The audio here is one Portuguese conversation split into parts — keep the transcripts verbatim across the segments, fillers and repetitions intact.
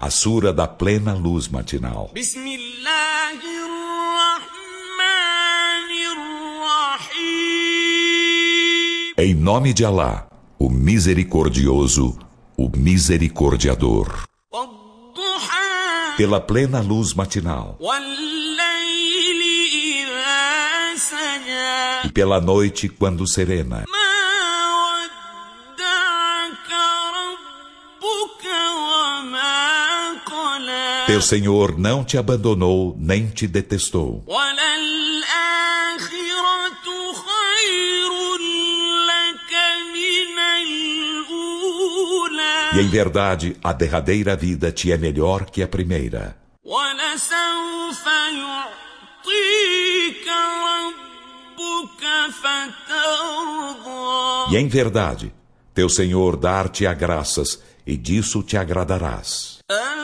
A sura da plena luz matinal. Em nome de Alá, o misericordioso, o misericordiador. Pela plena luz matinal. E pela noite quando serena. Teu Senhor não te abandonou nem te detestou. E em verdade, a derradeira vida te é melhor que a primeira. E em verdade, teu Senhor dar-te-á graças, e disso te agradarás.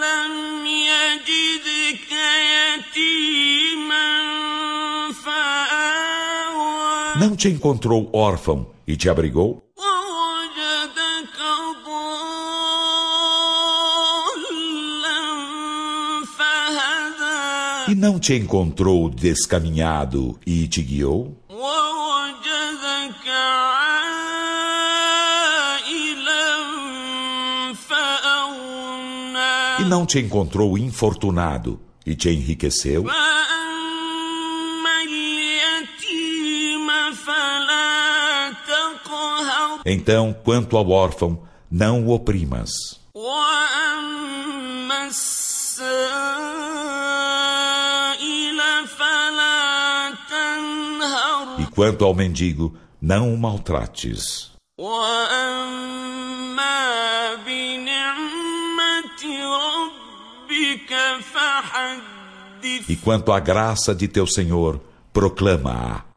Não te encontrou órfão e te abrigou? E não te encontrou descaminhado e te guiou? E não te encontrou infortunado e te enriqueceu? Então, quanto ao órfão, não o oprimas. E quanto ao mendigo, não o maltrates. E quanto à graça de teu Senhor, proclama-a.